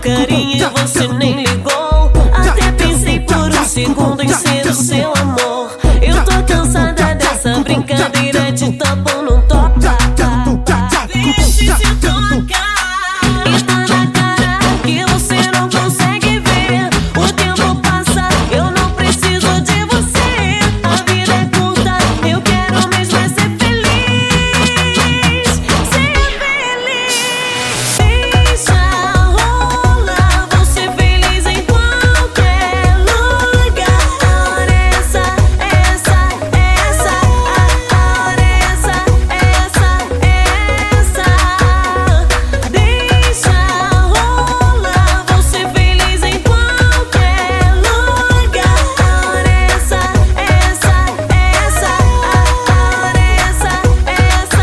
carinho e você nem ligou. Até pensei por um segundo em ser o seu amor. Eu tô cansada dessa brincadeira de topo não toca. Deixe se tocar. Está na cara que você não consegue ver. O tempo passa, eu não preciso de você. A vida é curta, eu quero mesmo é ser feliz. Ser feliz. Deixa rolar, vou ser feliz em qualquer lugar. A hora é essa, essa, essa. A hora é essa, essa, essa. Deixa rolar, vou ser feliz em qualquer lugar. A hora é essa, essa, essa. A hora é essa, essa,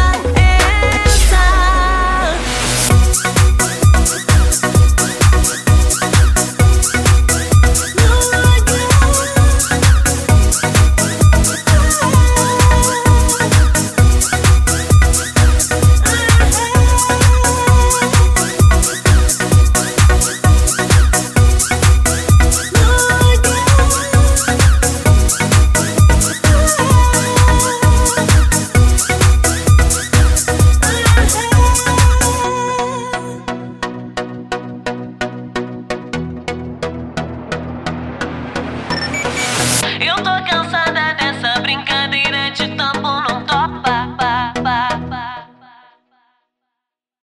eu tô cansada